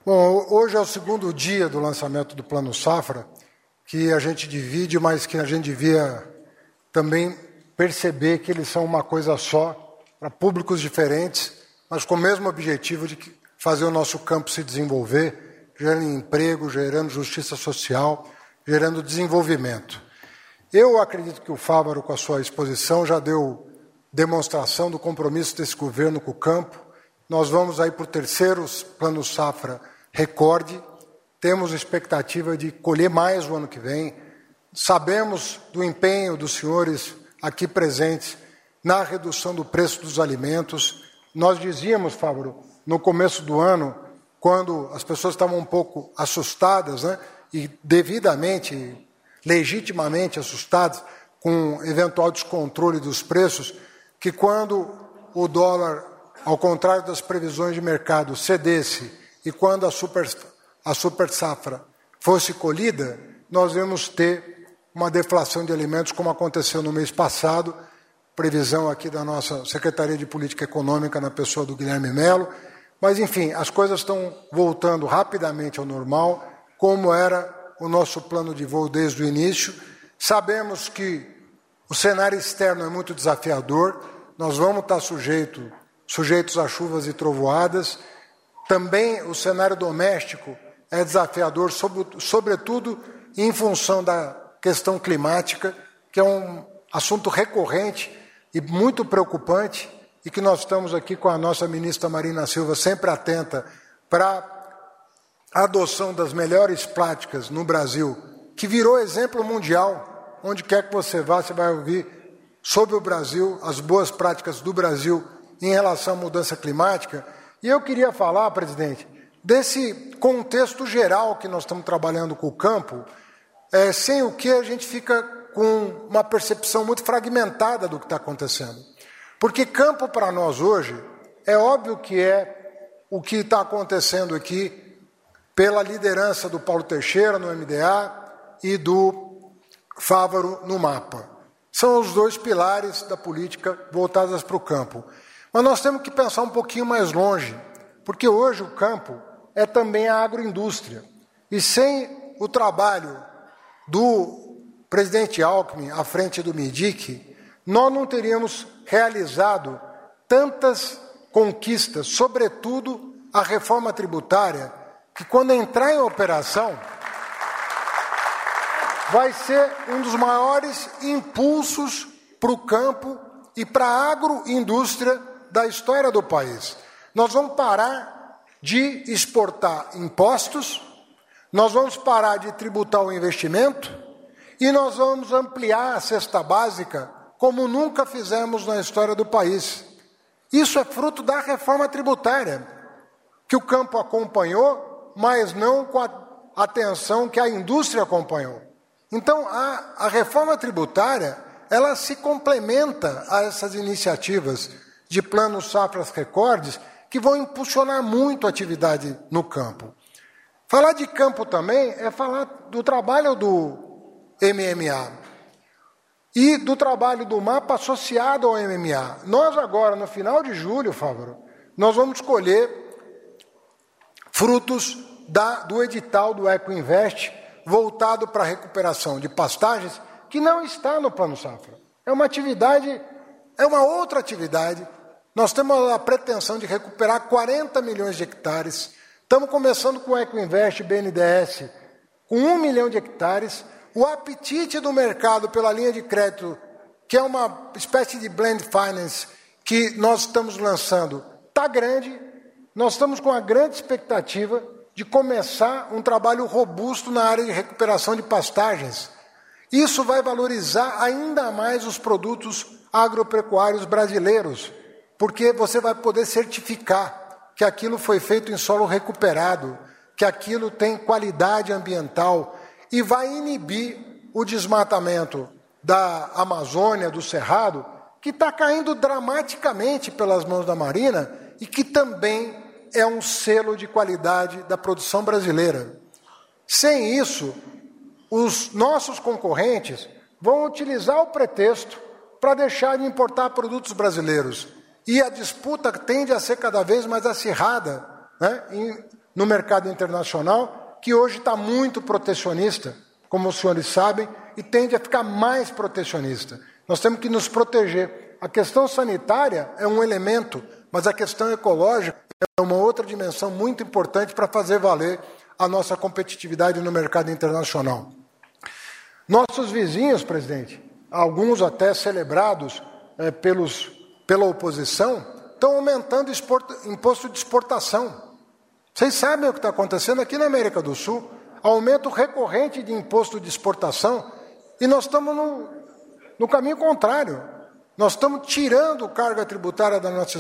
Bom, hoje é o segundo dia do lançamento do Plano Safra, que a gente divide, mas que a gente devia também perceber que eles são uma coisa só, para públicos diferentes, mas com o mesmo objetivo de fazer o nosso campo se desenvolver, gerando emprego, gerando justiça social, gerando desenvolvimento. Eu acredito que o Fávaro, com a sua exposição, já deu demonstração do compromisso desse governo com o campo. Nós vamos aí para o terceiro Plano Safra recorde, temos expectativa de colher mais o ano que vem, sabemos do empenho dos senhores aqui presentes na redução do preço dos alimentos. Nós dizíamos, Fávaro, no começo do ano, quando as pessoas estavam um pouco assustadas, né, e devidamente, legitimamente assustadas com eventual descontrole dos preços, que quando o dólar, ao contrário das previsões de mercado, cedesse e quando a super safra fosse colhida, nós íamos ter uma deflação de alimentos, como aconteceu no mês passado, previsão aqui da nossa Secretaria de Política Econômica, na pessoa do Guilherme Mello. Mas, enfim, as coisas estão voltando rapidamente ao normal, como era o nosso plano de voo desde o início. Sabemos que o cenário externo é muito desafiador, nós vamos estar sujeitos a chuvas e trovoadas. Também o cenário doméstico é desafiador, sobretudo em função da questão climática, que é um assunto recorrente e muito preocupante, e que nós estamos aqui com a nossa ministra Marina Silva sempre atenta para a adoção das melhores práticas no Brasil, que virou exemplo mundial. Onde quer que você vá, você vai ouvir sobre o Brasil, as boas práticas do Brasil em relação à mudança climática. E eu queria falar, presidente, desse contexto geral que nós estamos trabalhando com o campo, sem o que a gente fica com uma percepção muito fragmentada do que está acontecendo. Porque campo, para nós hoje, é óbvio que é o que está acontecendo aqui pela liderança do Paulo Teixeira no MDA e do Fávaro no MAPA. São os dois pilares da política voltadas para o campo. Mas nós temos que pensar um pouquinho mais longe, porque hoje o campo é também a agroindústria. E sem o trabalho do presidente Alckmin à frente do MIDIC, nós não teríamos realizado tantas conquistas, sobretudo a reforma tributária, que quando entrar em operação, vai ser um dos maiores impulsos para o campo e para a agroindústria da história do país. Nós vamos parar de exportar impostos, nós vamos parar de tributar o investimento e nós vamos ampliar a cesta básica como nunca fizemos na história do país. Isso é fruto da reforma tributária, que o campo acompanhou, mas não com a atenção que a indústria acompanhou. Então, a reforma tributária, ela se complementa a essas iniciativas de planos safras recordes, que vão impulsionar muito a atividade no campo. Falar de campo também é falar do trabalho do MMA e do trabalho do MAPA associado ao MMA. Nós agora, no final de julho, Fávaro, nós vamos colher frutos do edital do Ecoinvest, voltado para a recuperação de pastagens, que não está no Plano Safra. É uma outra atividade. Nós temos a pretensão de recuperar 40 milhões de hectares. Estamos começando com o Ecoinvest BNDES, com 1 milhão de hectares. O apetite do mercado pela linha de crédito, que é uma espécie de blend finance, que nós estamos lançando, está grande. Nós estamos com a grande expectativa de começar um trabalho robusto na área de recuperação de pastagens. Isso vai valorizar ainda mais os produtos agropecuários brasileiros, porque você vai poder certificar que aquilo foi feito em solo recuperado, que aquilo tem qualidade ambiental e vai inibir o desmatamento da Amazônia, do Cerrado, que está caindo dramaticamente pelas mãos da Marina e que também é um selo de qualidade da produção brasileira. Sem isso, os nossos concorrentes vão utilizar o pretexto para deixar de importar produtos brasileiros. E a disputa tende a ser cada vez mais acirrada, né, no mercado internacional, que hoje está muito protecionista, como os senhores sabem, e tende a ficar mais protecionista. Nós temos que nos proteger. A questão sanitária é um elemento, mas a questão ecológica é uma outra dimensão muito importante para fazer valer a nossa competitividade no mercado internacional. Nossos vizinhos, presidente, alguns até celebrados pela oposição, estão aumentando imposto de exportação. Vocês sabem o que está acontecendo aqui na América do Sul? Aumento recorrente de imposto de exportação, e nós estamos no caminho contrário. Nós estamos tirando carga tributária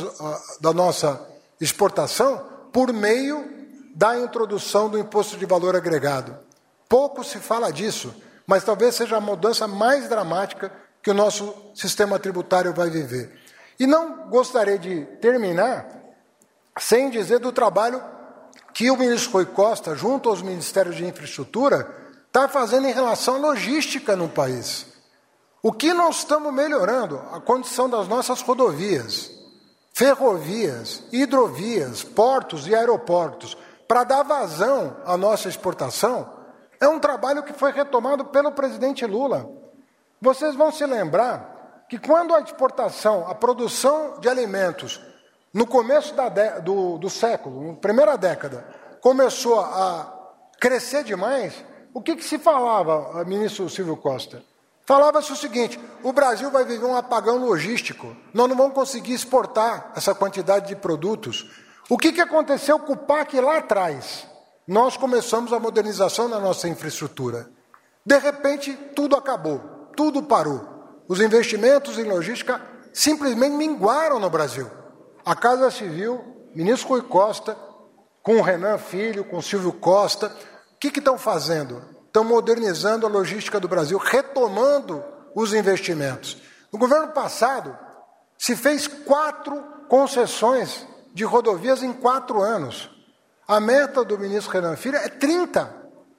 da nossa exportação por meio da introdução do imposto de valor agregado. Pouco se fala disso, mas talvez seja a mudança mais dramática que o nosso sistema tributário vai viver. E não gostaria de terminar sem dizer do trabalho que o ministro Rui Costa, junto aos Ministérios de Infraestrutura, está fazendo em relação à logística no país. O que nós estamos melhorando? A condição das nossas rodovias, ferrovias, hidrovias, portos e aeroportos, para dar vazão à nossa exportação, é um trabalho que foi retomado pelo presidente Lula. Vocês vão se lembrar que quando a exportação, a produção de alimentos, no começo do século, na primeira década, começou a crescer demais, o que se falava, ministro Silvio Costa? Falava-se o seguinte: o Brasil vai viver um apagão logístico, nós não vamos conseguir exportar essa quantidade de produtos. O que aconteceu com o PAC lá atrás? Nós começamos a modernização da nossa infraestrutura. De repente, tudo acabou, tudo parou. Os investimentos em logística simplesmente minguaram no Brasil. A Casa Civil, ministro Rui Costa, com o Renan Filho, com o Silvio Costa, o que estão fazendo? Estão modernizando a logística do Brasil, retomando os investimentos. No governo passado, se fez 4 concessões de rodovias em 4 anos. A meta do ministro Renan Filho é 30.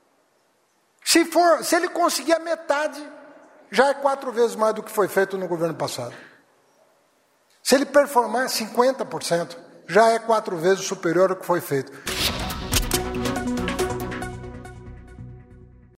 Se ele conseguir a metade, já é 4 vezes mais do que foi feito no governo passado. Se ele performar 50%, já é 4 vezes superior ao que foi feito.